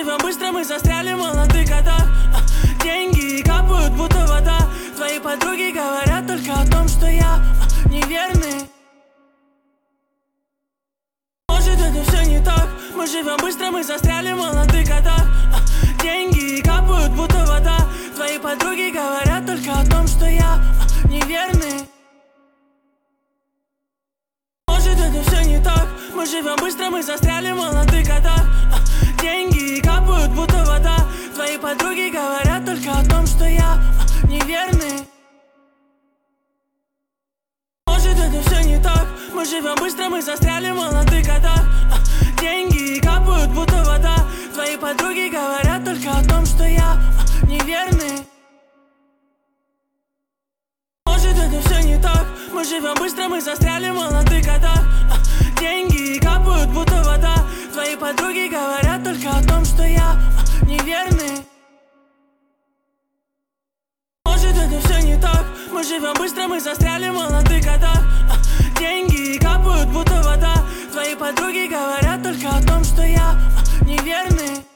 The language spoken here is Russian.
живем быстро, мы застряли в молодых годах. Деньги капают, будто вода. Твои подруги говорят только о том, что я неверный. Может, это все не так. Мы живем быстро, мы застряли в молодых годах. Деньги капают, будто вода. Твои подруги говорят только о том, что я неверный. Может, это все не так. Мы живем быстро, мы застряли в молодых годах. Деньги капают, будто вода. Твои подруги говорят только о том, что я неверный. Может, это все не так. Мы живем быстро, мы застряли в молодых годах. Деньги капают, будто вода. Твои подруги говорят только о том, что я неверный. Может, это все не так. Мы живем быстро, мы застряли в молодых годах. Деньги капают, будто вода. Твои подруги говорят только о том, что я неверный. Может, это все не так. Мы живем быстро, мы застряли в молодых годах. Деньги капают, будто вода. Твои подруги говорят только о том, что я неверный.